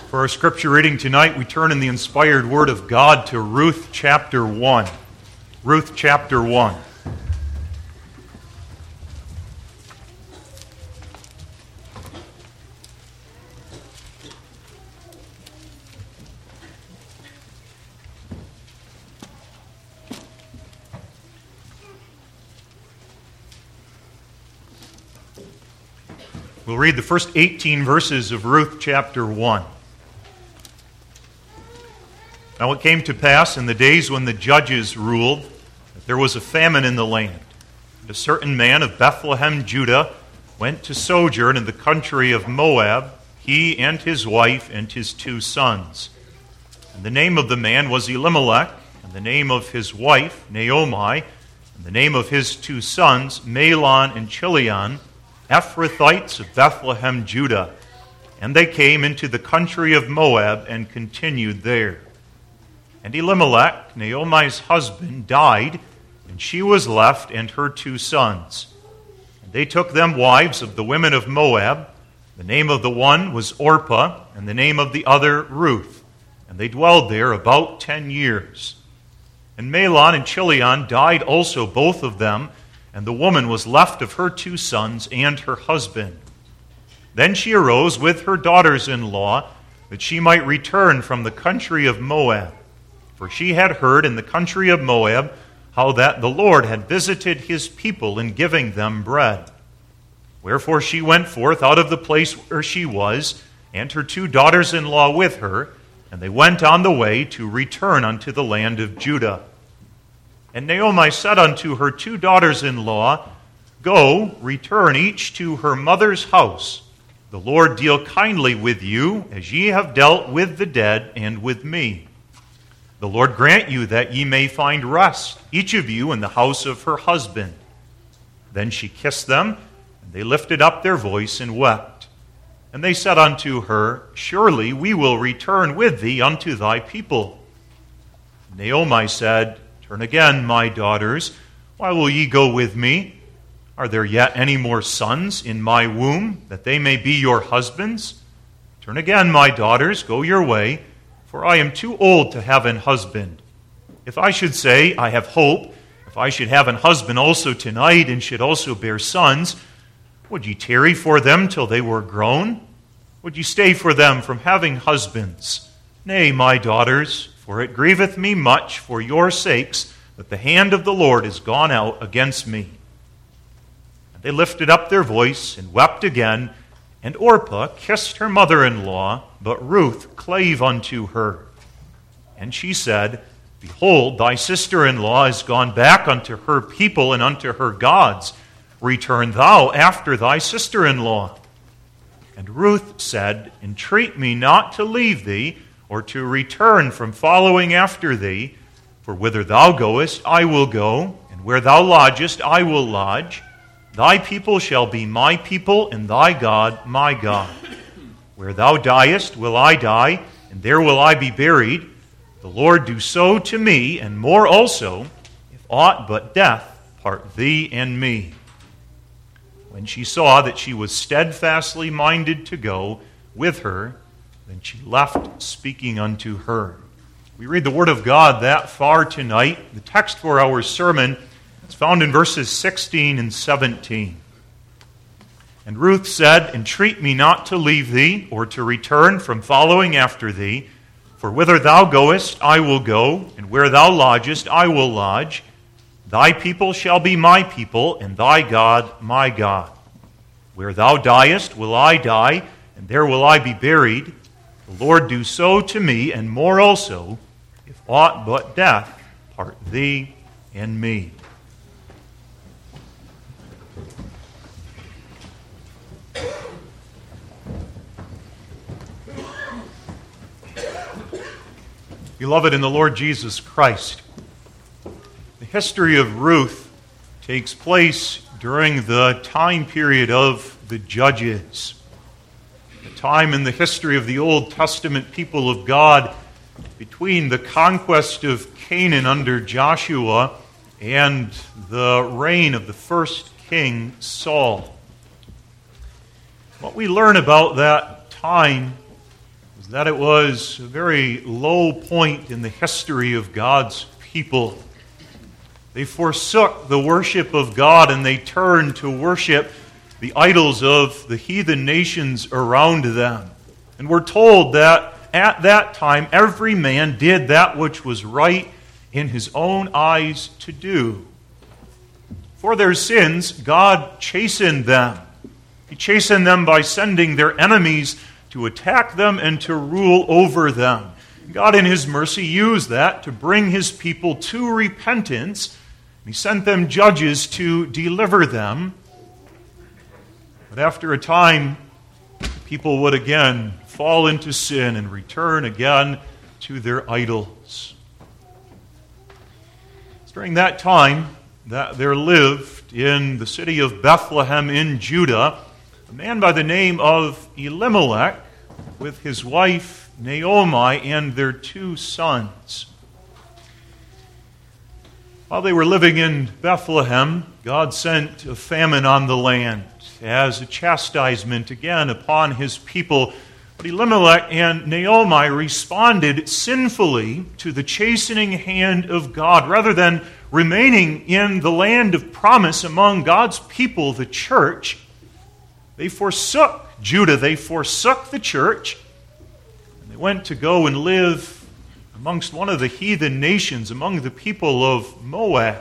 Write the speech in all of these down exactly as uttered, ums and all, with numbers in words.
For our scripture reading tonight, we turn in the inspired Word of God to Ruth chapter one. Ruth chapter one. We'll read the first eighteen verses of Ruth chapter one. Now it came to pass in the days when the judges ruled that there was a famine in the land. And a certain man of Bethlehem, Judah, went to sojourn in the country of Moab, he and his wife and his two sons. And the name of the man was Elimelech, and the name of his wife, Naomi, and the name of his two sons, Mahlon and Chilion, Ephrathites of Bethlehem, Judah. And they came into the country of Moab and continued there. And Elimelech, Naomi's husband, died, and she was left and her two sons. And they took them wives of the women of Moab. The name of the one was Orpah, and the name of the other Ruth. And they dwelled there about ten years. And Mahlon and Chilion died also, both of them, and the woman was left of her two sons and her husband. Then she arose with her daughters-in-law, that she might return from the country of Moab. For she had heard in the country of Moab how that the Lord had visited his people in giving them bread. Wherefore she went forth out of the place where she was, and her two daughters-in-law with her, and they went on the way to return unto the land of Judah. And Naomi said unto her two daughters-in-law, Go, return each to her mother's house. The Lord deal kindly with you, as ye have dealt with the dead and with me. The Lord grant you that ye may find rest, each of you in the house of her husband. Then she kissed them, and they lifted up their voice and wept. And they said unto her, Surely we will return with thee unto thy people. Naomi said, Turn again, my daughters. Why will ye go with me? Are there yet any more sons in my womb, that they may be your husbands? Turn again, my daughters, go your way, for I am too old to have an husband. If I should say, I have hope, if I should have an husband also tonight, and should also bear sons, would ye tarry for them till they were grown? Would ye stay for them from having husbands? Nay, my daughters, for it grieveth me much for your sakes that the hand of the Lord is gone out against me. And they lifted up their voice and wept again, and Orpah kissed her mother-in-law, but Ruth clave unto her. And she said, Behold, thy sister-in-law is gone back unto her people and unto her gods. Return thou after thy sister-in-law. And Ruth said, Entreat me not to leave thee, or to return from following after thee. For whither thou goest, I will go, and where thou lodgest, I will lodge. Thy people shall be my people, and thy God my God. Where thou diest will I die, and there will I be buried. The Lord do so to me, and more also, if aught but death part thee and me. When she saw that she was steadfastly minded to go with her, then she left speaking unto her. We read the Word of God that far tonight. The text for our sermon is found in verses sixteen and seventeen. And Ruth said, Entreat me not to leave thee, or to return from following after thee. For whither thou goest, I will go, and where thou lodgest, I will lodge. Thy people shall be my people, and thy God my God. Where thou diest will I die, and there will I be buried. The Lord do so to me, and more also, if aught but death part thee and me. Beloved in the Lord Jesus Christ, the history of Ruth takes place during the time period of the Judges, a time in the history of the Old Testament people of God between the conquest of Canaan under Joshua and the reign of the first king, Saul. What we learn about that time is that it was a very low point in the history of God's people. They forsook the worship of God and they turned to worship the idols of the heathen nations around them. And we're told that at that time every man did that which was right in his own eyes to do. For their sins, God chastened them. He chastened them by sending their enemies to attack them and to rule over them. God in His mercy used that to bring His people to repentance. He sent them judges to deliver them. But after a time, people would again fall into sin and return again to their idols. It's during that time that there lived in the city of Bethlehem in Judah a man by the name of Elimelech with his wife Naomi and their two sons. While they were living in Bethlehem, God sent a famine on the land as a chastisement again upon His people. But Elimelech and Naomi responded sinfully to the chastening hand of God. Rather than remaining in the land of promise among God's people, the church, they forsook Judah. They forsook the church. And they went to go and live amongst one of the heathen nations, among the people of Moab.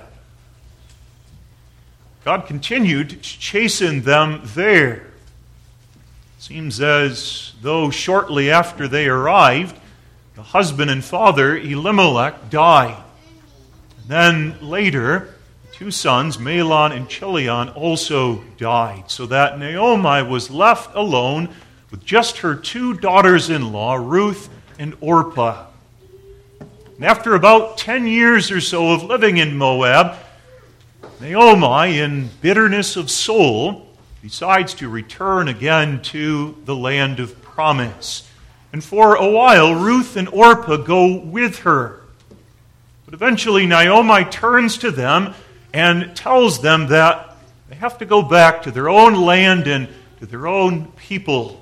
God continued to chasten them there. It seems as though shortly after they arrived, the husband and father, Elimelech, died. And then later, the two sons, Mahlon and Chilion, also died, so that Naomi was left alone with just her two daughters-in-law, Ruth and Orpah. And after about ten years or so of living in Moab, Naomi, in bitterness of soul, decides to return again to the land of promise. And for a while, Ruth and Orpah go with her. But eventually, Naomi turns to them and tells them that they have to go back to their own land and to their own people.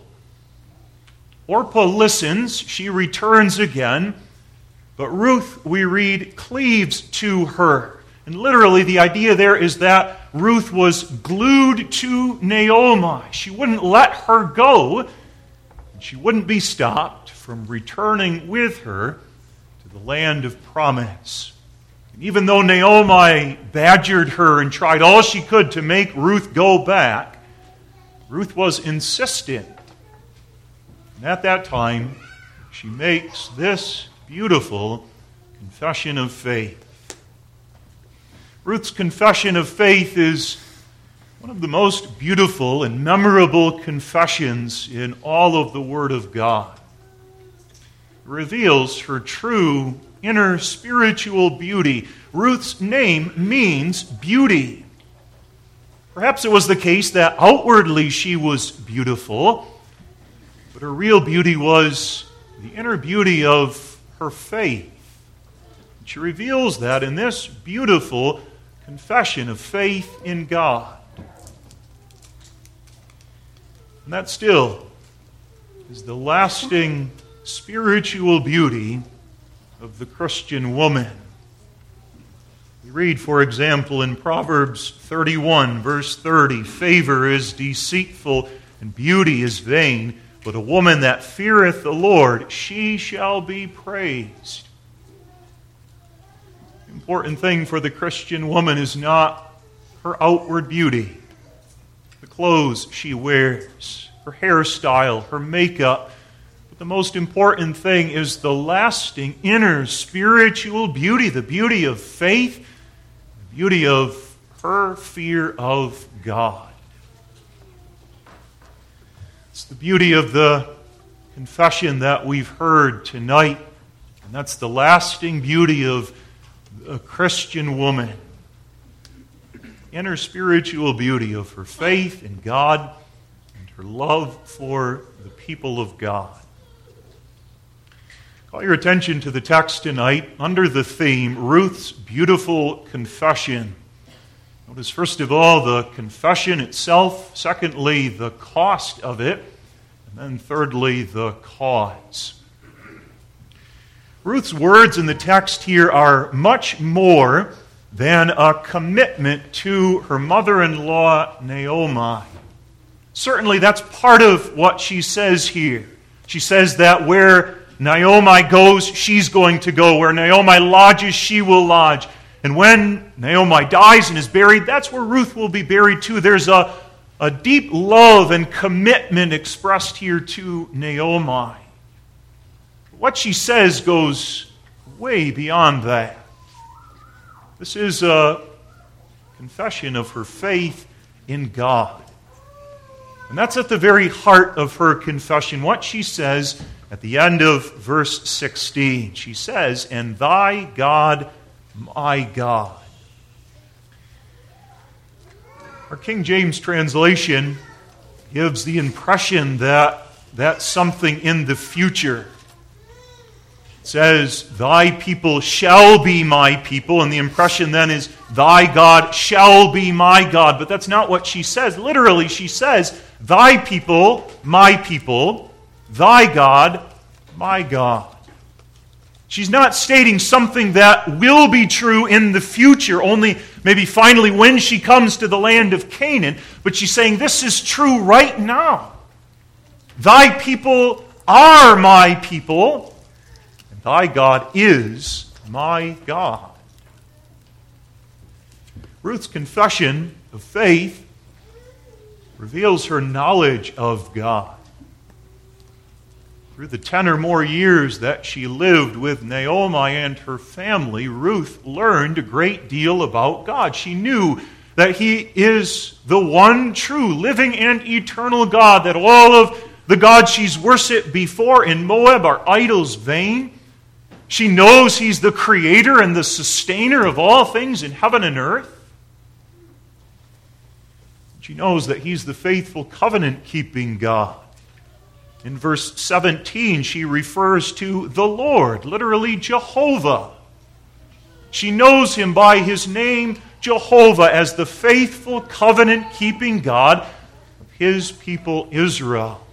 Orpah listens. She returns again. But Ruth, we read, cleaves to her. And literally, the idea there is that Ruth was glued to Naomi. She wouldn't let her go. And she wouldn't be stopped from returning with her to the land of promise. And even though Naomi badgered her and tried all she could to make Ruth go back, Ruth was insistent. And at that time, she makes this beautiful confession of faith. Ruth's confession of faith is one of the most beautiful and memorable confessions in all of the Word of God. It reveals her true inner spiritual beauty. Ruth's name means beauty. Perhaps it was the case that outwardly she was beautiful, but her real beauty was the inner beauty of her faith. She reveals that in this beautiful confession of faith in God. And that still is the lasting spiritual beauty of the Christian woman. We read, for example, in Proverbs thirty-one, verse thirty, "Favor is deceitful and beauty is vain, but a woman that feareth the Lord, she shall be praised." The important thing for the Christian woman is not her outward beauty, the clothes she wears, her hairstyle, her makeup. But the most important thing is the lasting inner spiritual beauty, the beauty of faith, the beauty of her fear of God. It's the beauty of the confession that we've heard tonight, and that's the lasting beauty of a Christian woman. Inner spiritual beauty of her faith in God and her love for the people of God. Call your attention to the text tonight under the theme, Ruth's beautiful confession. Notice, first of all, the confession itself. Secondly, the cost of it. And then thirdly, the cause. Ruth's words in the text here are much more than a commitment to her mother-in-law, Naomi. Certainly that's part of what she says here. She says that where Naomi goes, she's going to go. Where Naomi lodges, she will lodge. And when Naomi dies and is buried, that's where Ruth will be buried too. There's a, a deep love and commitment expressed here to Naomi. What she says goes way beyond that. This is a confession of her faith in God. And that's at the very heart of her confession. What she says at the end of verse sixteen. She says, "And thy God, my God." Our King James translation gives the impression that that's something in the future. It says, "Thy people shall be my people," and the impression then is, "Thy God shall be my God." But that's not what she says. Literally, she says, "Thy people, my people, thy God, my God." She's not stating something that will be true in the future, only maybe finally when she comes to the land of Canaan, but she's saying this is true right now. Thy people are my people, and thy God is my God. Ruth's confession of faith reveals her knowledge of God. Through the ten or more years that she lived with Naomi and her family, Ruth learned a great deal about God. She knew that He is the one true, living, and eternal God, that all of the gods she's worshipped before in Moab are idols vain. She knows He's the creator and the sustainer of all things in heaven and earth. She knows that He's the faithful covenant-keeping God. In verse seventeen, she refers to the Lord, literally Jehovah. She knows Him by His name, Jehovah, as the faithful covenant-keeping God of His people Israel.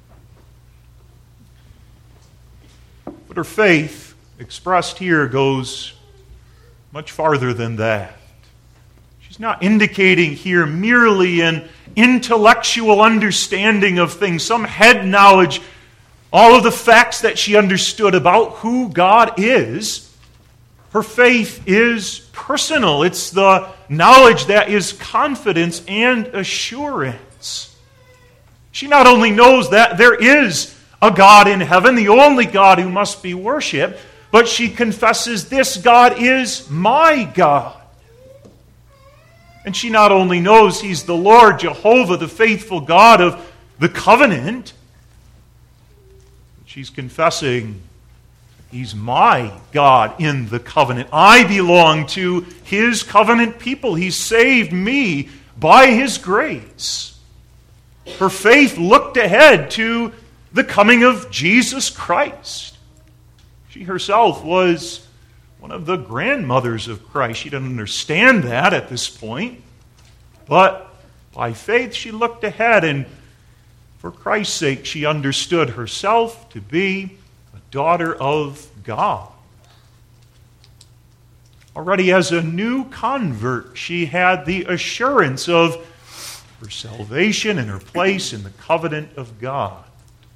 But her faith, expressed here, goes much farther than that. She's not indicating here merely an intellectual understanding of things, some head knowledge, all of the facts that she understood about who God is. Her faith is personal. It's the knowledge that is confidence and assurance. She not only knows that there is a God in heaven, the only God who must be worshipped, but she confesses this God is my God. And she not only knows He's the Lord, Jehovah, the faithful God of the covenant, but she's confessing He's my God in the covenant. I belong to His covenant people. He saved me by His grace. Her faith looked ahead to the coming of Jesus Christ. She herself was one of the grandmothers of Christ. She didn't understand that at this point. But by faith she looked ahead, and for Christ's sake she understood herself to be a daughter of God. Already as a new convert, she had the assurance of her salvation and her place in the covenant of God.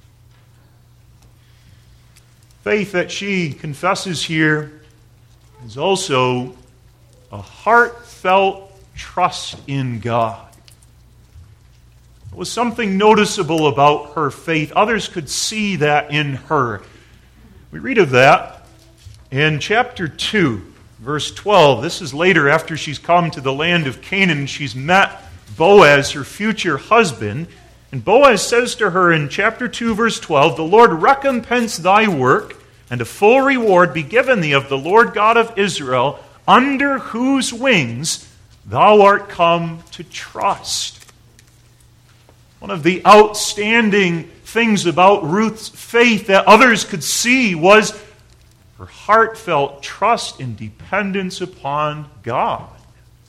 Faith that she confesses here is also a heartfelt trust in God. There was something noticeable about her faith. Others could see that in her. We read of that in chapter two, verse twelve. This is later after she's come to the land of Canaan. She's met Boaz, her future husband. And Boaz says to her in chapter two, verse twelve, "The Lord recompense thy work, and a full reward be given thee of the Lord God of Israel, under whose wings thou art come to trust." One of the outstanding things about Ruth's faith that others could see was her heartfelt trust and dependence upon God.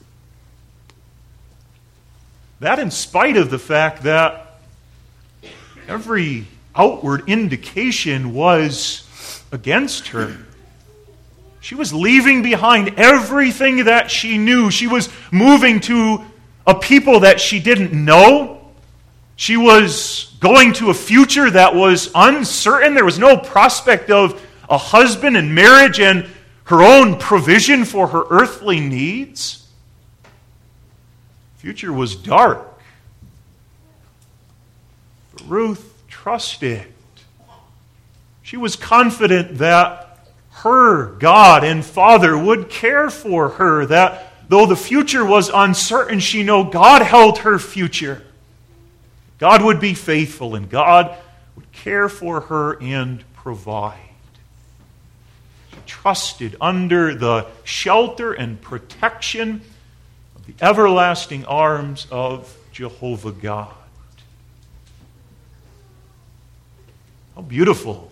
That in spite of the fact that every outward indication was against her. She was leaving behind everything that she knew. She was moving to a people that she didn't know. She was going to a future that was uncertain. There was no prospect of a husband and marriage and her own provision for her earthly needs. The future was dark. But Ruth trusted. She was confident that her God and Father would care for her, that though the future was uncertain, she knew God held her future. God would be faithful, and God would care for her and provide. She trusted under the shelter and protection of the everlasting arms of Jehovah God. How beautiful.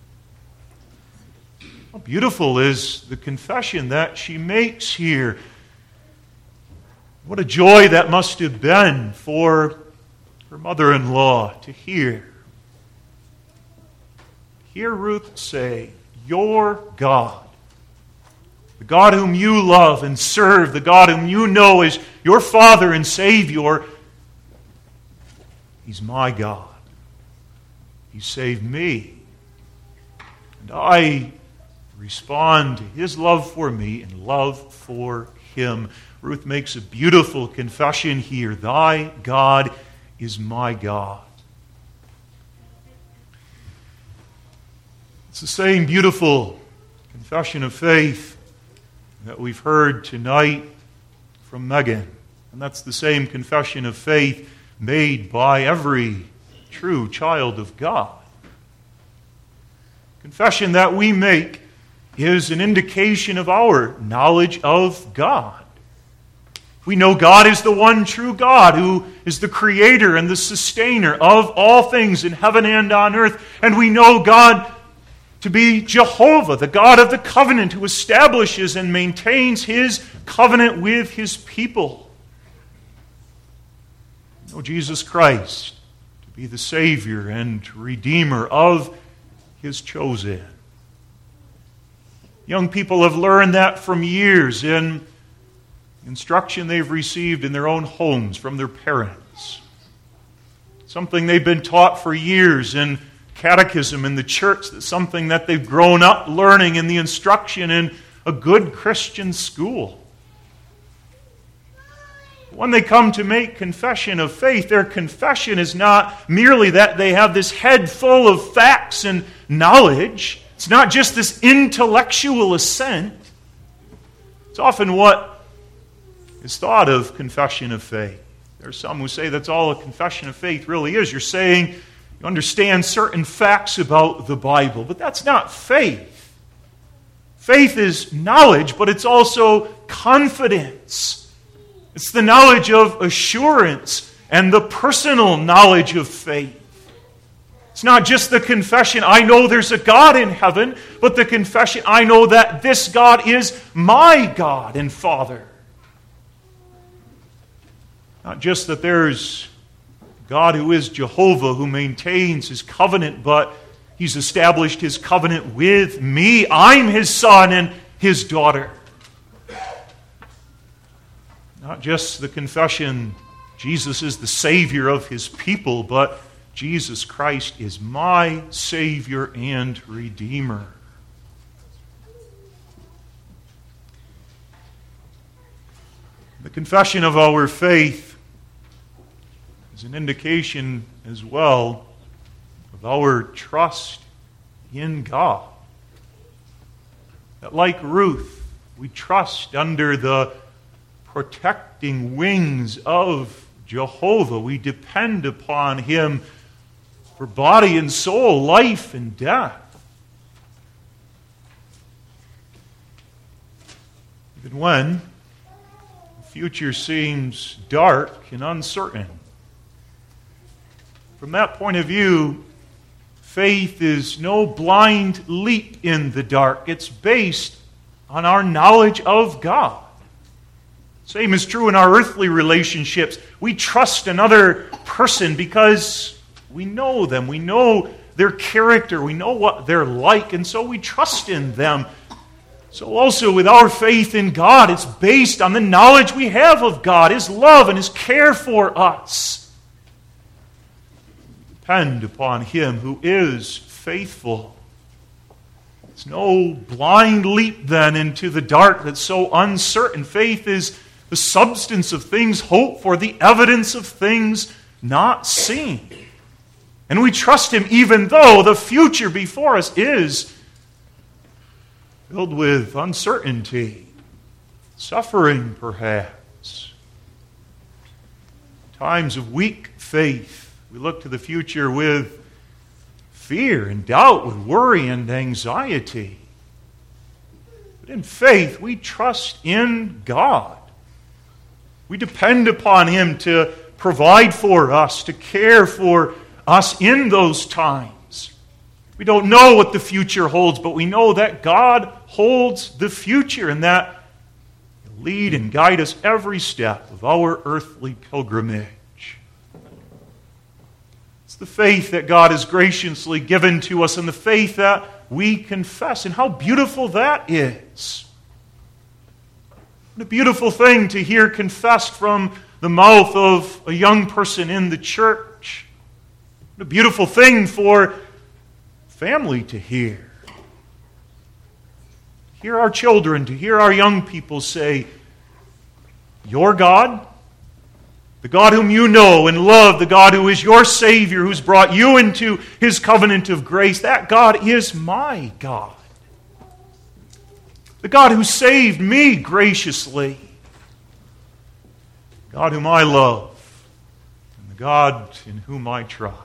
How beautiful is the confession that she makes here. What a joy that must have been for her mother-in-law to hear. Hear Ruth say, "Your God, the God whom you love and serve, the God whom you know is your Father and Savior, He's my God. He saved me. And I respond to His love for me and love for Him." Ruth makes a beautiful confession here. Thy God is my God. It's the same beautiful confession of faith that we've heard tonight from Megan. And that's the same confession of faith made by every true child of God. Confession that we make is an indication of our knowledge of God. We know God is the one true God who is the creator and the sustainer of all things in heaven and on earth. And we know God to be Jehovah, the God of the covenant, who establishes and maintains His covenant with His people. We know Jesus Christ to be the Savior and Redeemer of His chosen. Young people have learned that from years in instruction they've received in their own homes from their parents. Something they've been taught for years in catechism in the church. That's something that they've grown up learning in the instruction in a good Christian school. When they come to make confession of faith, their confession is not merely that they have this head full of facts and knowledge. It's not just this intellectual assent. It's often what is thought of confession of faith. There are some who say that's all a confession of faith really is. You're saying you understand certain facts about the Bible, but that's not faith. Faith is knowledge, but it's also confidence. It's the knowledge of assurance and the personal knowledge of faith. It's not just the confession, I know there's a God in heaven, but the confession, I know that this God is my God and Father. Not just that there's God who is Jehovah, who maintains His covenant, but He's established His covenant with me. I'm His son and His daughter. Not just the confession, Jesus is the Savior of His people, but Jesus Christ is my Savior and Redeemer. The confession of our faith is an indication as well of our trust in God. That like Ruth, we trust under the protecting wings of Jehovah. We depend upon Him for body and soul, life and death. Even when the future seems dark and uncertain, from that point of view, faith is no blind leap in the dark. It's based on our knowledge of God. Same is true in our earthly relationships. We trust another person because We know them. We know their character. We know what they're like, and so we trust in them. So also with our faith in God, it's based on the knowledge we have of God, His love and His care for us. Depend upon Him who is faithful. It's no blind leap then into the dark that's so uncertain. Faith is the substance of things hoped for, the evidence of things not seen. And we trust Him even though the future before us is filled with uncertainty, suffering perhaps. Times of weak faith, we look to the future with fear and doubt, with worry and anxiety. But in faith, we trust in God. We depend upon Him to provide for us, to care for us in those times. We don't know what the future holds, but we know that God holds the future and that He'll lead and guide us every step of our earthly pilgrimage. It's the faith that God has graciously given to us and the faith that we confess. And how beautiful that is. What a beautiful thing to hear confessed from the mouth of a young person in the church. What a beautiful thing for family to hear. Hear our children, to hear our young people say, your God, the God whom you know and love, the God who is your Savior, who's brought you into His covenant of grace, that God is my God. The God who saved me graciously. God whom I love, and the God in whom I trust.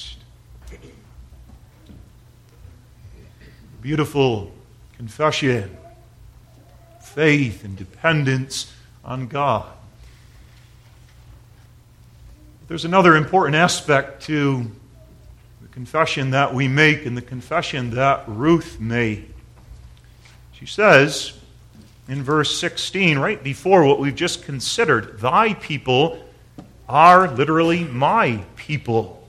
Beautiful confession, faith and dependence on God. There's another important aspect to the confession that we make and the confession that Ruth made. She says in verse sixteen, right before what we've just considered, thy people are literally my people.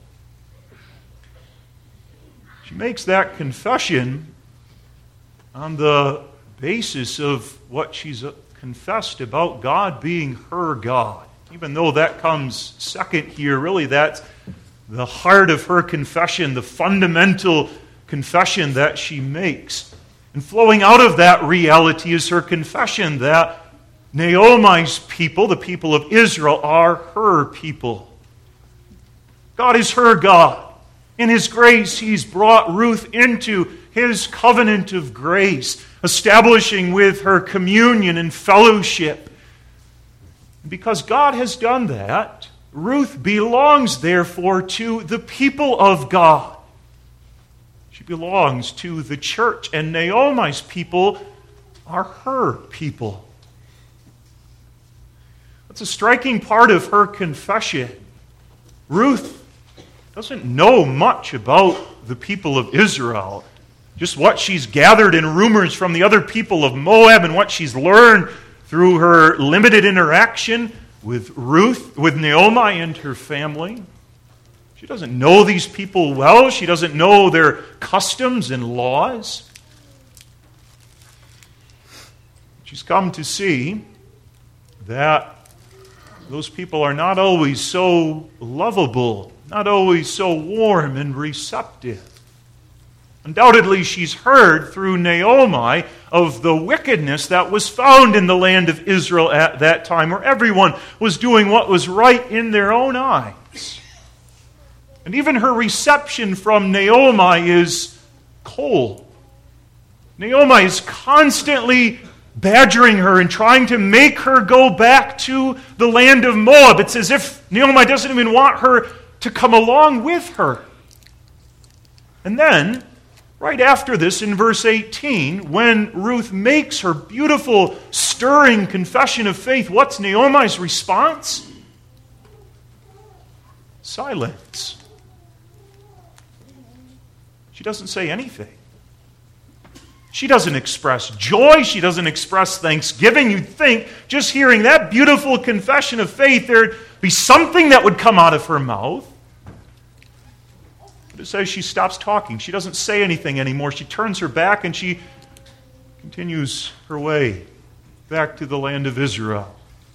She makes that confession on the basis of what she's confessed about God being her God. Even though that comes second here, really that's the heart of her confession, the fundamental confession that she makes. And flowing out of that reality is her confession that Naomi's people, the people of Israel, are her people. God is her God. In His grace, He's brought Ruth into His covenant of grace, establishing with her communion and fellowship. Because God has done that, Ruth belongs, therefore, to the people of God. She belongs to the church, and Naomi's people are her people. That's a striking part of her confession. Ruth doesn't know much about the people of Israel. Just what she's gathered in rumors from the other people of Moab and what she's learned through her limited interaction with Ruth, with Naomi and her family. She doesn't know these people well. She doesn't know their customs and laws. She's come to see that those people are not always so lovable, not always so warm and receptive. Undoubtedly, she's heard through Naomi of the wickedness that was found in the land of Israel at that time, where everyone was doing what was right in their own eyes. And even her reception from Naomi is cold. Naomi is constantly badgering her and trying to make her go back to the land of Moab. It's as if Naomi doesn't even want her to come along with her. And then, right after this, in verse eighteen, when Ruth makes her beautiful, stirring confession of faith, what's Naomi's response? Silence. She doesn't say anything. She doesn't express joy. She doesn't express thanksgiving. You'd think, just hearing that beautiful confession of faith, there'd be something that would come out of her mouth. just as she stops talking, she doesn't say anything anymore. She turns her back and she continues her way back to the land of Israel.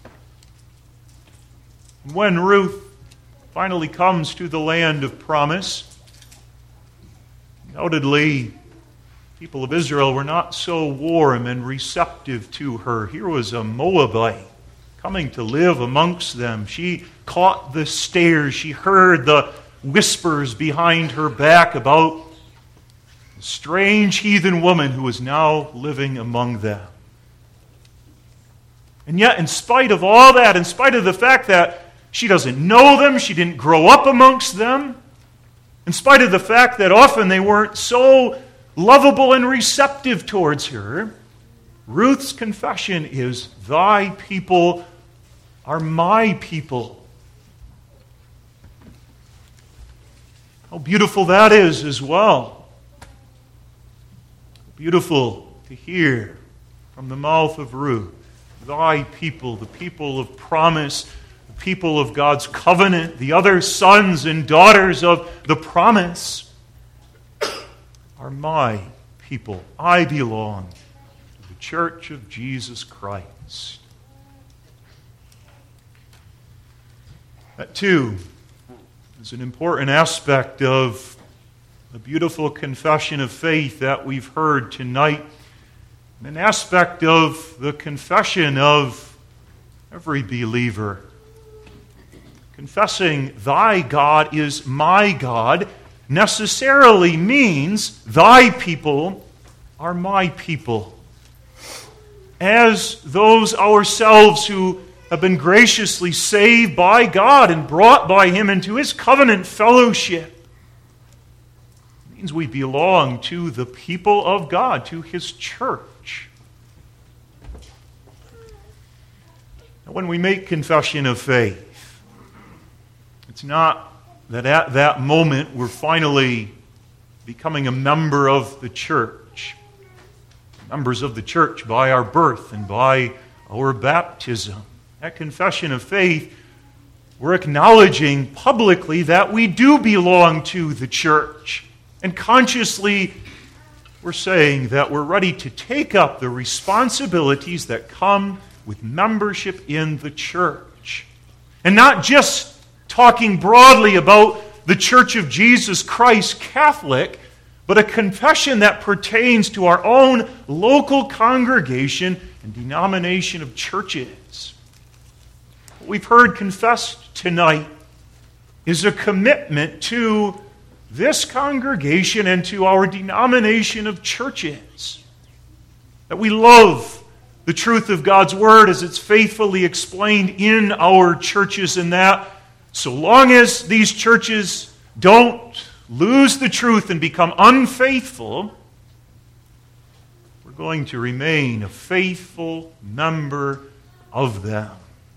And when Ruth finally comes to the land of promise, undoubtedly, people of Israel were not so warm and receptive to her. Here was a Moabite coming to live amongst them. She caught the stares. She heard the whispers behind her back about a strange heathen woman who was now living among them. And yet, in spite of all that, in spite of the fact that she doesn't know them, she didn't grow up amongst them, in spite of the fact that often they weren't so lovable and receptive towards her, Ruth's confession is, "Thy people are my people." How beautiful that is as well. Beautiful to hear from the mouth of Ruth. Thy people, the people of promise, the people of God's covenant, the other sons and daughters of the promise are my people. I belong to the church of Jesus Christ. That, too, is an important aspect of the beautiful confession of faith that we've heard tonight. An aspect of the confession of every believer. Confessing, "Thy God is my God," necessarily means thy people are my people. As those ourselves who have been graciously saved by God and brought by Him into His covenant fellowship, it means we belong to the people of God, to His church. Now, when we make confession of faith, it's not that at that moment we're finally becoming a member of the church. Members of the church by our birth and by our baptism. At confession of faith, we're acknowledging publicly that we do belong to the church. And consciously, we're saying that we're ready to take up the responsibilities that come with membership in the church. And not just talking broadly about the Church of Jesus Christ, Catholic, but a confession that pertains to our own local congregation and denomination of churches. What we've heard confessed tonight is a commitment to this congregation and to our denomination of churches. That we love the truth of God's Word as it's faithfully explained in our churches, and that so long as these churches don't lose the truth and become unfaithful, we're going to remain a faithful member of them.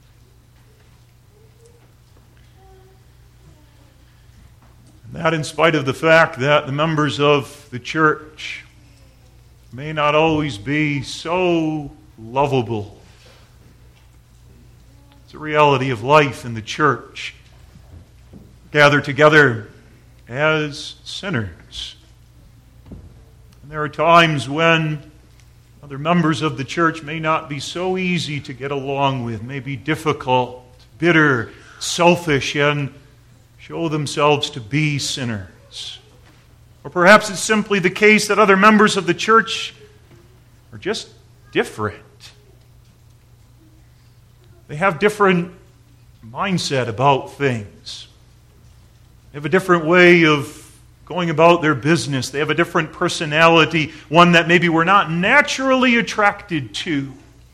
And that in spite of the fact that the members of the church may not always be so lovable. It's a reality of life in the church. Gather together as sinners. And there are times when other members of the church may not be so easy to get along with, may be difficult, bitter, selfish, and show themselves to be sinners. Or perhaps it's simply the case that other members of the church are just different. They have different mindset about things. They have a different way of going about their business. They have a different personality, one that maybe we're not naturally attracted to.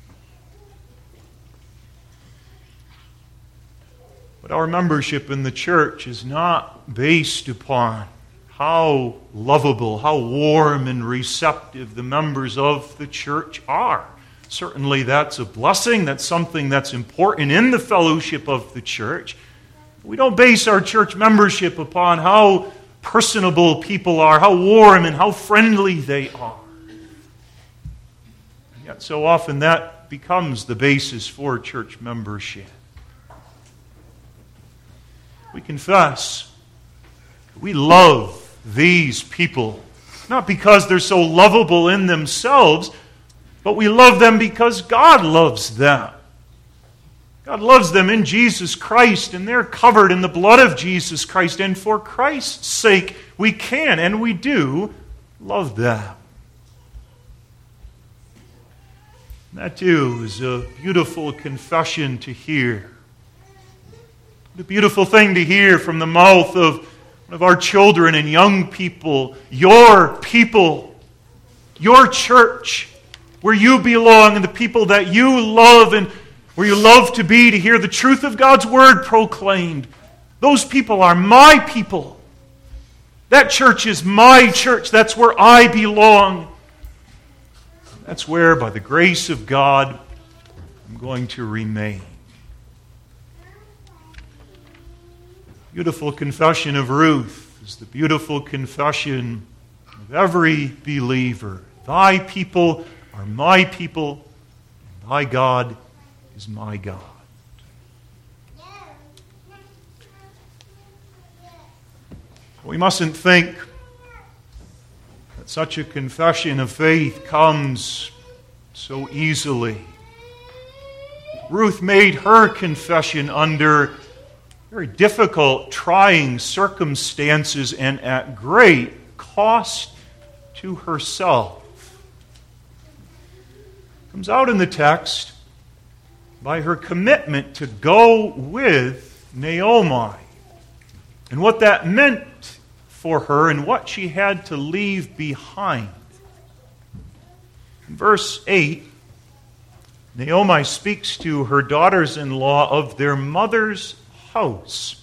But our membership in the church is not based upon how lovable, how warm and receptive the members of the church are. Certainly that's a blessing. That's something that's important in the fellowship of the church. We don't base our church membership upon how personable people are, how warm and how friendly they are. And yet so often that becomes the basis for church membership. We confess we love these people. Not because they're so lovable in themselves, but we love them because God loves them. God loves them in Jesus Christ, and they're covered in the blood of Jesus Christ. And for Christ's sake, we can and we do love them. That too is a beautiful confession to hear. What a beautiful thing to hear from the mouth of one of our children and young people. Your people, your church, where you belong, and the people that you love and where you love to be, to hear the truth of God's word proclaimed. Those people are my people. That church is my church. That's where I belong. That's where, by the grace of God, I'm going to remain. Beautiful confession of Ruth is the beautiful confession of every believer. Thy people are my people, and thy God is my God. We mustn't think that such a confession of faith comes so easily. Ruth made her confession under very difficult, trying circumstances and at great cost to herself. It comes out in the text by her commitment to go with Naomi and what that meant for her and what she had to leave behind. In verse eight, Naomi speaks to her daughters-in-law of their mother's house.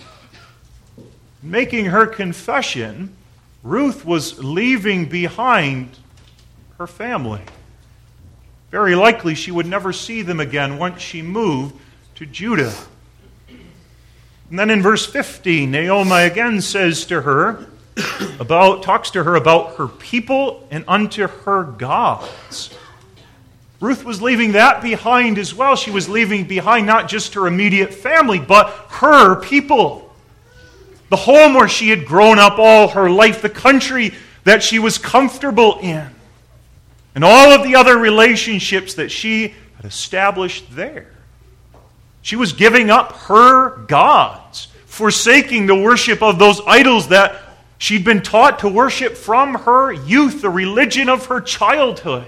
Making her confession, Ruth was leaving behind her family. Very likely she would never see them again once she moved to Judah. And then in verse fifteen, Naomi again says to her, about talks to her about her people and unto her gods. Ruth was leaving that behind as well. She was leaving behind not just her immediate family, but her people. The home where she had grown up all her life, the country that she was comfortable in, and all of the other relationships that she had established there. She was giving up her gods, forsaking the worship of those idols that she'd been taught to worship from her youth, the religion of her childhood.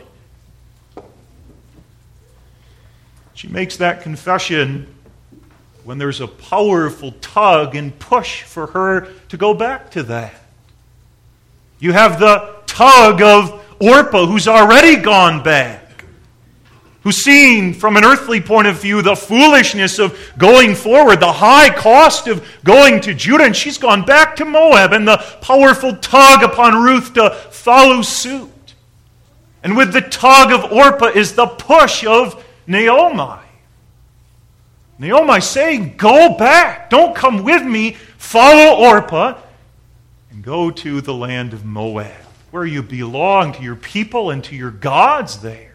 She makes that confession when there's a powerful tug and push for her to go back to that. You have the tug of Orpah, who's already gone back, who's seen from an earthly point of view the foolishness of going forward, the high cost of going to Judah, and she's gone back to Moab, and the powerful tug upon Ruth to follow suit. And with the tug of Orpah is the push of Naomi. Naomi saying, go back. Don't come with me. Follow Orpah and go to the land of Moab, where you belong to your people and to your gods there.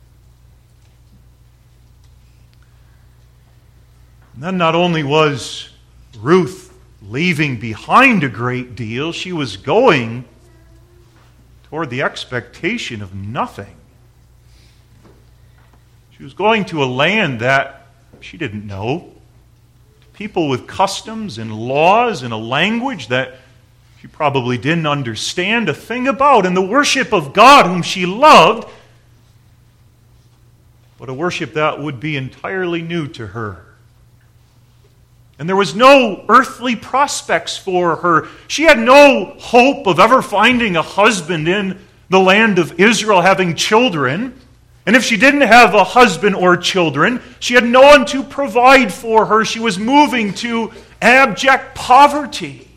And then not only was Ruth leaving behind a great deal, she was going toward the expectation of nothing. She was going to a land that she didn't know. People with customs and laws and a language that she probably didn't understand a thing about, and the worship of God whom she loved, but a worship that would be entirely new to her. And there was no earthly prospects for her. She had no hope of ever finding a husband in the land of Israel, having children. And if she didn't have a husband or children, she had no one to provide for her. She was moving to abject poverty.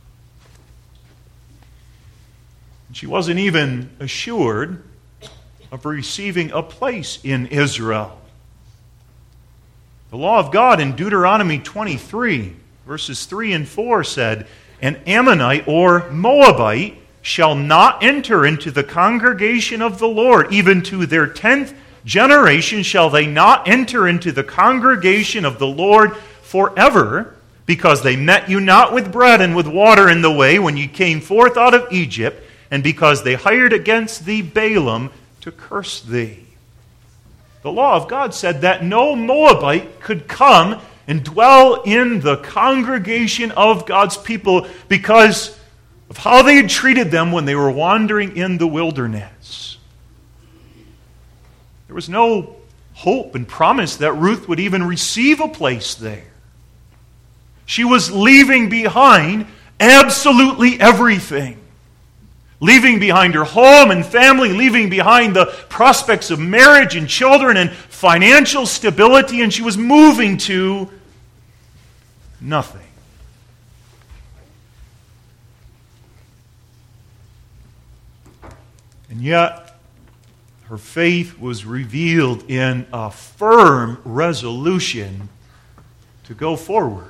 She wasn't even assured of receiving a place in Israel. The law of God in Deuteronomy twenty-three, verses three and four said, an Ammonite or Moabite shall not enter into the congregation of the Lord. Even to their tenth generation shall they not enter into the congregation of the Lord forever, because they met you not with bread and with water in the way when you came forth out of Egypt, and because they hired against thee Balaam to curse thee. The law of God said that no Moabite could come and dwell in the congregation of God's people because of how they had treated them when they were wandering in the wilderness. There was no hope and promise that Ruth would even receive a place there. She was leaving behind absolutely everything. Leaving behind her home and family, leaving behind the prospects of marriage and children and financial stability, and she was moving to nothing. And yet, her faith was revealed in a firm resolution to go forward.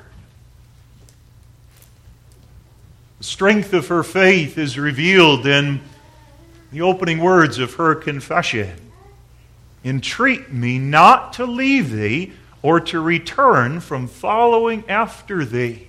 The strength of her faith is revealed in the opening words of her confession. Entreat me not to leave thee or to return from following after thee.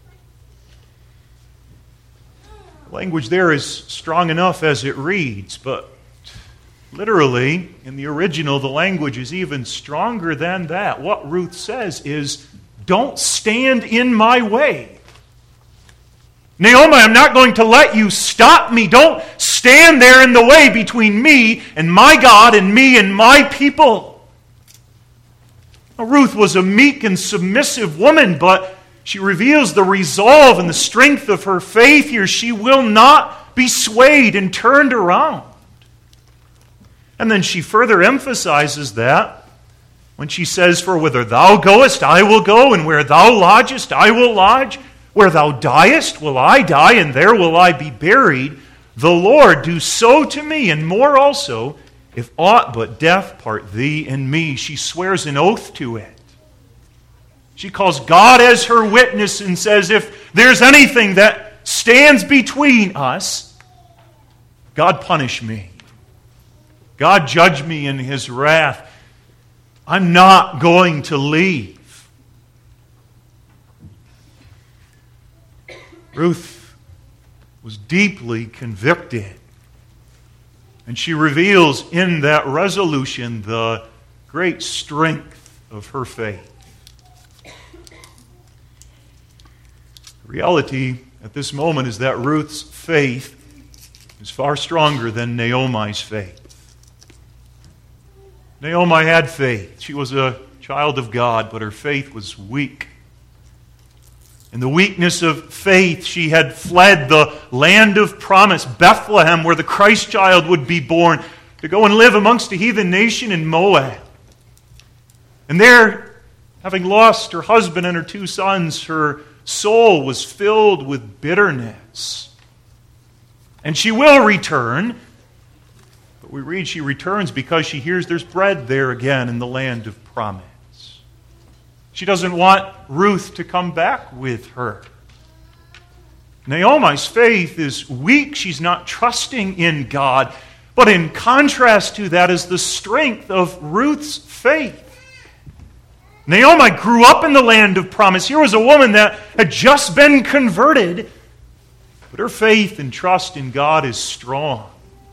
The language there is strong enough as it reads, but literally, in the original, the language is even stronger than that. What Ruth says is, don't stand in my way. Naomi, I'm not going to let you stop me. Don't stand there in the way between me and my God and me and my people. Now, Ruth was a meek and submissive woman, but she reveals the resolve and the strength of her faith here. She will not be swayed and turned around. And then she further emphasizes that when she says, for whither thou goest, I will go, and where thou lodgest, I will lodge. Where thou diest, will I die, and there will I be buried. The Lord do so to me, and more also, if aught but death part thee and me. She swears an oath to it. She calls God as her witness and says, if there's anything that stands between us, God punish me. God judge me in His wrath. I'm not going to leave. Ruth was deeply convicted. And she reveals in that resolution the great strength of her faith. The reality at this moment is that Ruth's faith is far stronger than Naomi's faith. Naomi had faith. She was a child of God, but her faith was weak. In the weakness of faith, she had fled the land of promise, Bethlehem, where the Christ child would be born, to go and live amongst a heathen nation in Moab. And there, having lost her husband and her two sons, her soul was filled with bitterness. And she will return, but we read she returns because she hears there's bread there again in the land of promise. She doesn't want Ruth to come back with her. Naomi's faith is weak. She's not trusting in God. But in contrast to that is the strength of Ruth's faith. Naomi grew up in the land of promise. Here was a woman that had just been converted, but her faith and trust in God is strong.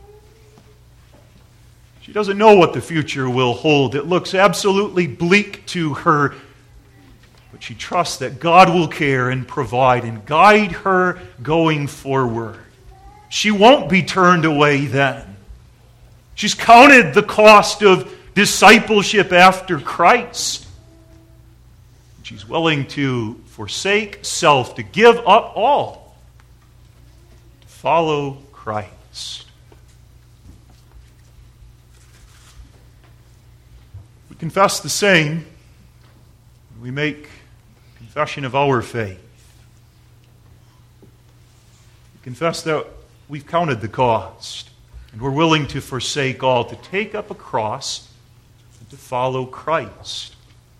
She doesn't know what the future will hold. It looks absolutely bleak to her. But she trusts that God will care and provide and guide her going forward. She won't be turned away then. She's counted the cost of discipleship after Christ. She's willing to forsake self, to give up all, to follow Christ. We confess the same. We make confession of our faith. We confess that we've counted the cost, and we're willing to forsake all, to take up a cross and to follow Christ.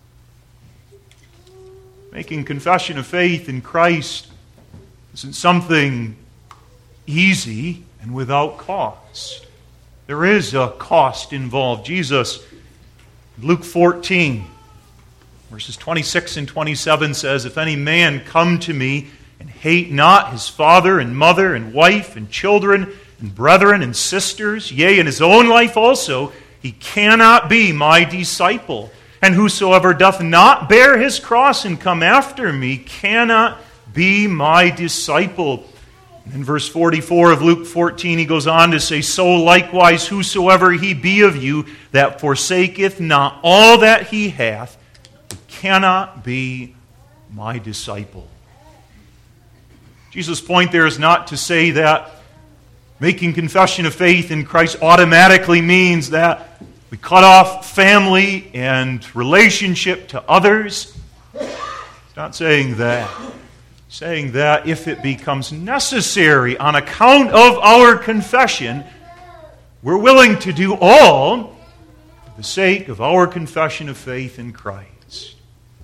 Making confession of faith in Christ isn't something easy and without cost. There is a cost involved. Jesus, Luke fourteen, Verses twenty-six and twenty-seven says, "If any man come to me and hate not his father and mother and wife and children and brethren and sisters, yea, and his own life also, he cannot be my disciple. And whosoever doth not bear his cross and come after me cannot be my disciple." In verse forty-four of Luke fourteen, he goes on to say, "So likewise whosoever he be of you that forsaketh not all that he hath, cannot be my disciple." Jesus' point there is not to say that making confession of faith in Christ automatically means that we cut off family and relationship to others. It's not saying that. It's saying that if it becomes necessary on account of our confession, we're willing to do all for the sake of our confession of faith in Christ.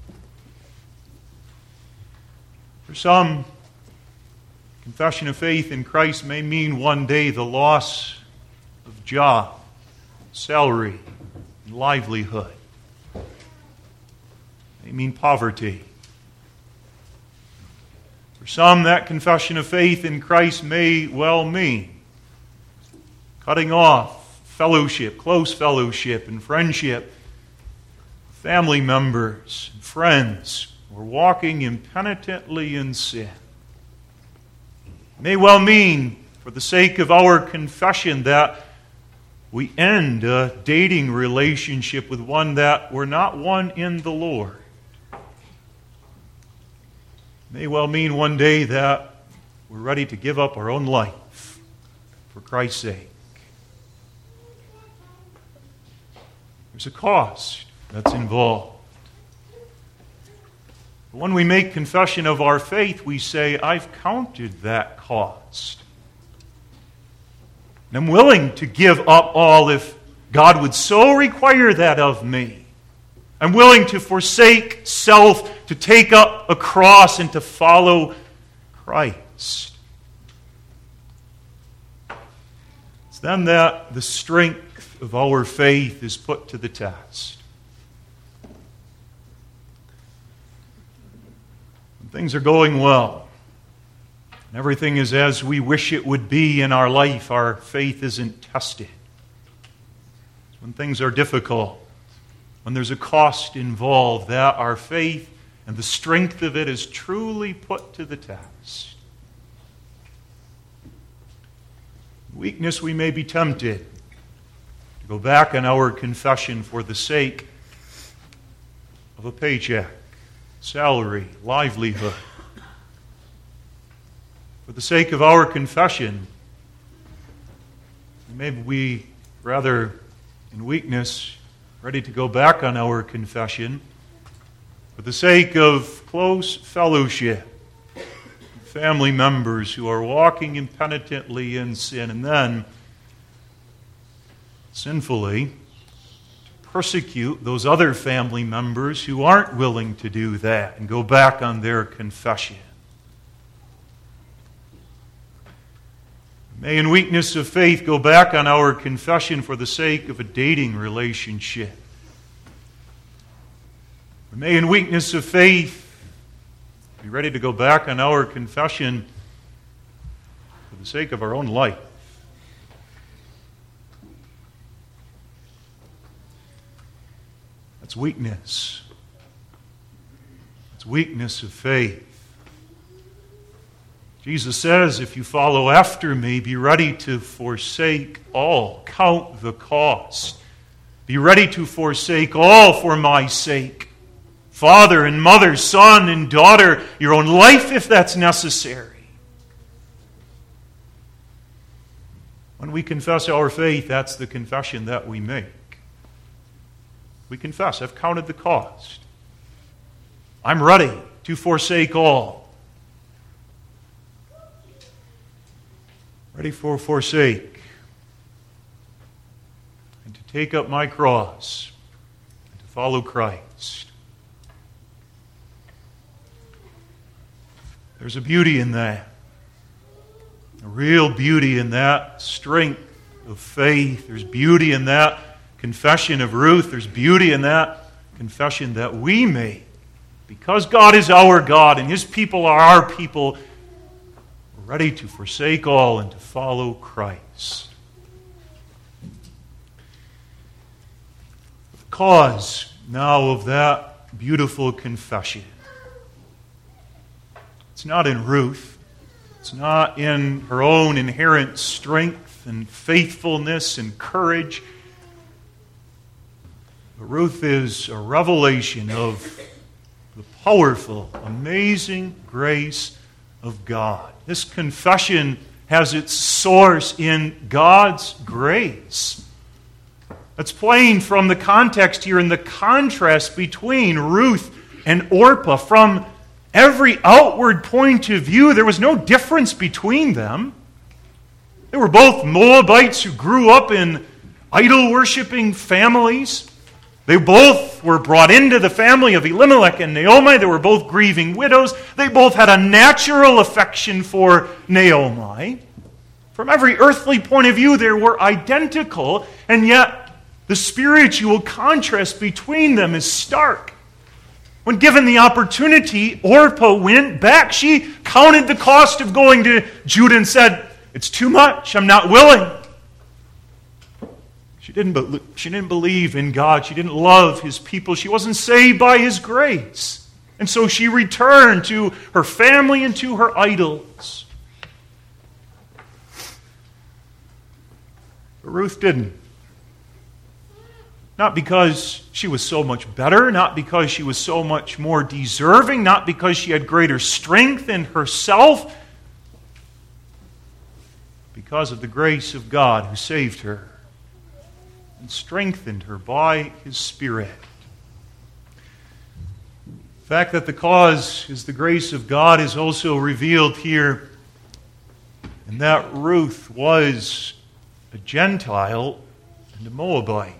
For some, confession of faith in Christ may mean one day the loss of job, salary, and livelihood. It may mean poverty. For some, that confession of faith in Christ may well mean cutting off fellowship, close fellowship, and friendship, family members, and friends, or walking impenitently in sin. It may well mean, for the sake of our confession, that we end a dating relationship with one that we're not one in the Lord. It may well mean one day that we're ready to give up our own life for Christ's sake. There's a cost that's involved. But when we make confession of our faith, we say, I've counted that cost. And I'm willing to give up all if God would so require that of me. I'm willing to forsake self, to take up a cross, and to follow Christ. It's then that the strength of our faith is put to the test. When things are going well, and everything is as we wish it would be in our life, our faith isn't tested. It's when things are difficult, when there's a cost involved, that our faith and the strength of it is truly put to the test. In weakness, we may be tempted to go back on our confession for the sake of a paycheck, salary, livelihood. For the sake of our confession, maybe we, rather in weakness, ready to go back on our confession for the sake of close fellowship, family members who are walking impenitently in sin, and then sinfully persecute those other family members who aren't willing to do that and go back on their confession. May in weakness of faith go back on our confession for the sake of a dating relationship. We may in weakness of faith be ready to go back on our confession for the sake of our own life. That's weakness. That's weakness of faith. Jesus says, if you follow after me, be ready to forsake all. Count the cost. Be ready to forsake all for my sake. Father and mother, son and daughter, your own life if that's necessary. When we confess our faith, that's the confession that we make. We confess, I've counted the cost. I'm ready to forsake all. Ready for forsake, and to take up my cross, and to follow Christ. There's a beauty in that, a real beauty in that strength of faith. There's beauty in that confession of Ruth. There's beauty in that confession that we make. Because God is our God and His people are our people, we're ready to forsake all and to follow Christ. The cause now of that beautiful confession. It's not in Ruth. It's not in her own inherent strength and faithfulness and courage. But Ruth is a revelation of the powerful, amazing grace of God. This confession has its source in God's grace. That's plain from the context here and the contrast between Ruth and Orpah. From every outward point of view, there was no difference between them. They were both Moabites who grew up in idol-worshiping families. They both were brought into the family of Elimelech and Naomi. They were both grieving widows. They both had a natural affection for Naomi. From every earthly point of view, they were identical, and yet the spiritual contrast between them is stark. When given the opportunity, Orpah went back. She counted the cost of going to Judah and said, "It's too much. I'm not willing." She didn't, be- she didn't believe in God. She didn't love His people. She wasn't saved by His grace. And so she returned to her family and to her idols. But Ruth didn't. Not because she was so much better, not because she was so much more deserving, not because she had greater strength in herself, because of the grace of God who saved her and strengthened her by His Spirit. The fact that the cause is the grace of God is also revealed here, and that Ruth was a Gentile and a Moabite.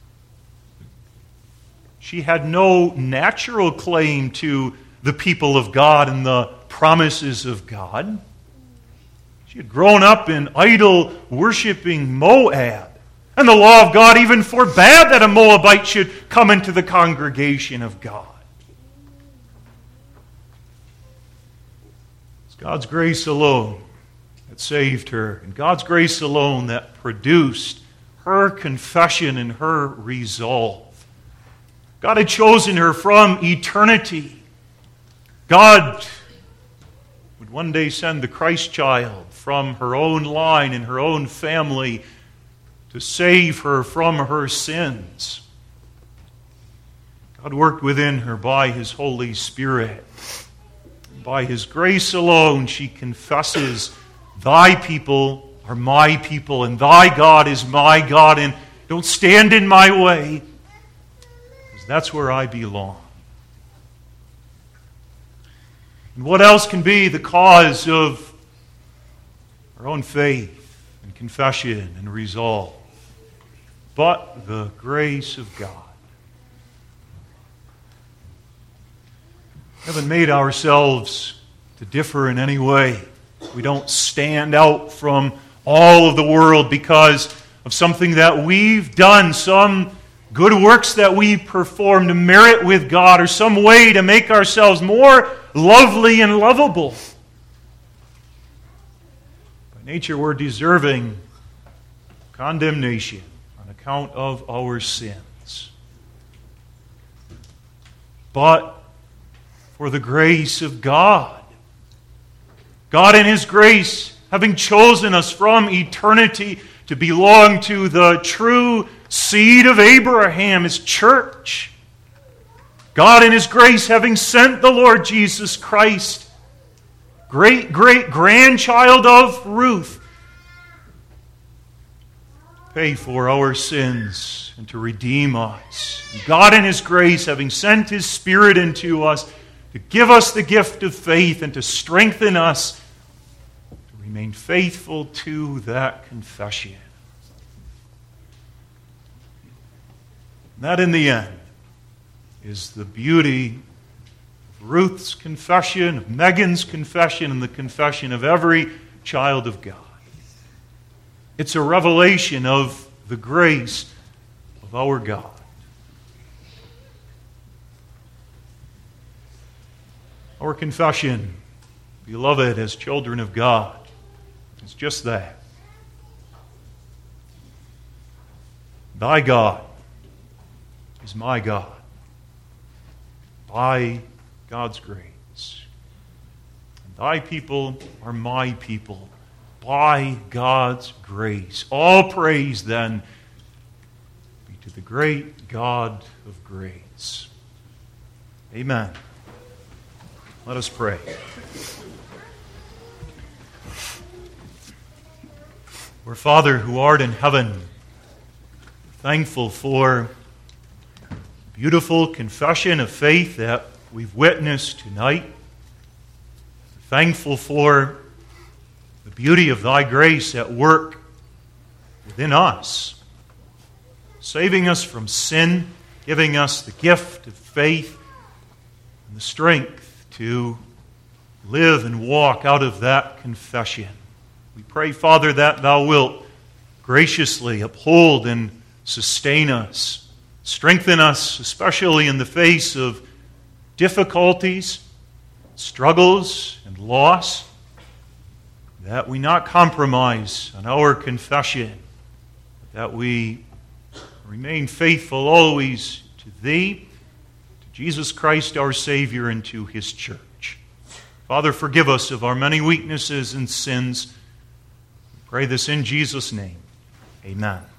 She had no natural claim to the people of God and the promises of God. She had grown up in idol-worshiping Moab. And the law of God even forbade that a Moabite should come into the congregation of God. It's God's grace alone that saved her, and God's grace alone that produced her confession and her resolve. God had chosen her from eternity. God would one day send the Christ child from her own line and her own family to save her from her sins. God worked within her by His Holy Spirit. By His grace alone, she confesses, "Thy people are my people, and Thy God is my God, and don't stand in my way, because that's where I belong." And what else can be the cause of our own faith and confession and resolve but the grace of God? We haven't made ourselves to differ in any way. We don't stand out from all of the world because of something that we've done, some good works that we perform to merit with God, or some way to make ourselves more lovely and lovable. By nature, we're deserving condemnation on account of our sins. But for the grace of God, God in His grace, having chosen us from eternity to belong to the true seed of Abraham, His church. God in His grace, having sent the Lord Jesus Christ, great, great grandchild of Ruth, pay for our sins and to redeem us. God in His grace, having sent His Spirit into us to give us the gift of faith and to strengthen us to remain faithful to that confession. And that in the end is the beauty of Ruth's confession, of Megan's confession, and the confession of every child of God. It's a revelation of the grace of our God. Our confession, beloved as children of God, is just that. Thy God is my God. By God's grace. And thy people are my people. By God's grace. All praise then be to the great God of grace. Amen. Let us pray. Our Father who art in heaven, thankful for the beautiful confession of faith that we've witnessed tonight. Thankful for the beauty of thy grace at work within us, saving us from sin, giving us the gift of faith and the strength to live and walk out of that confession. We pray, Father, that thou wilt graciously uphold and sustain us, strengthen us, especially in the face of difficulties, struggles, and loss, that we not compromise on our confession, that we remain faithful always to Thee, to Jesus Christ our Savior, and to His church. Father, forgive us of our many weaknesses and sins. We pray this in Jesus' name. Amen.